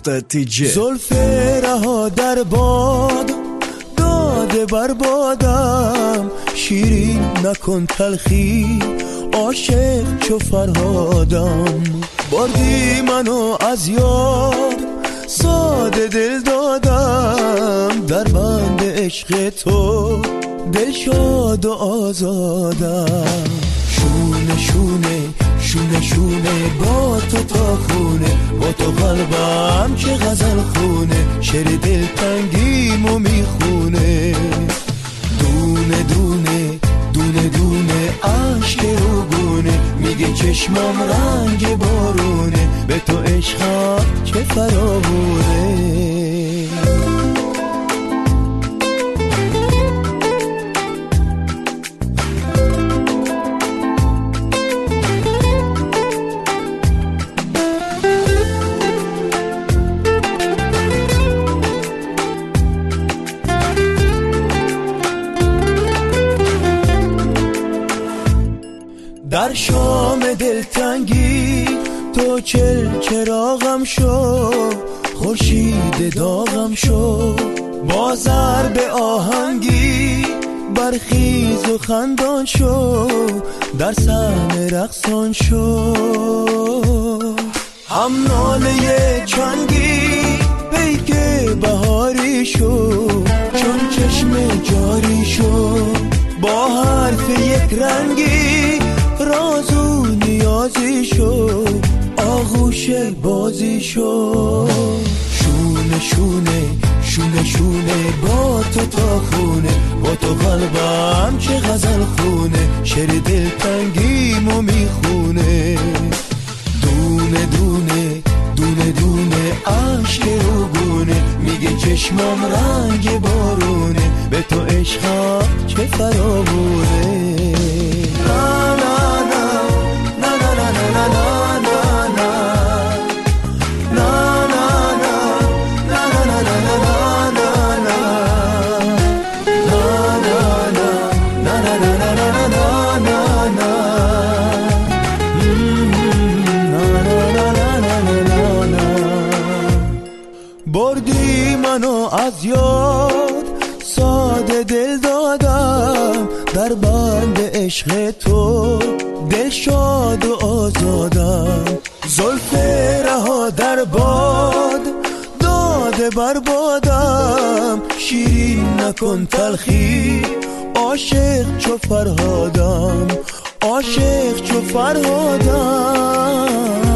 .tj زلف رها در باد داده بر بادم، شیرین نکن تلخی عاشق چو فرهادم. بردی منو از یاد ساده دل دادم، در بند عشق تو دل شاد و آزادم. شونه شونه شونه شونه با تو تا خونه، با تو قلبم چه غزل خونه، شعر دل تنگیمو میخونه. دونه دونه دونه دونه عشق روگونه، میگه چشمام رنگ بارونه، به تو عشقم چه فراوونه. در شام دلتنگی تو چراغم شو، خورشید داغم شو، با ضرب آهنگی برخیز و خندان شو، در صحنه رقصان شو. هم ناله چنگی پیک بهاری شو، چون چشم جاری شو، با حرف یک رنگی رازو نیازی شو، آغوش بازی شو. شونه شونه شونه شونه با تو تا خونه، با تو قلبم چه غزل خونه، شعر دل تنگیمو میخونه. دونه دونه دونه دونه عشق روگونه، میگه چشمام رنگ بارونه، به تو عشقم چه فراوونه. بردی منو از یاد ساده دل دادم، در بند عشق تو دل شاد و آزادم. زلف رها در باد داده بر بادم، شیرین نکن تلخی عاشق چو فرهادم، عاشق چو فرهادم.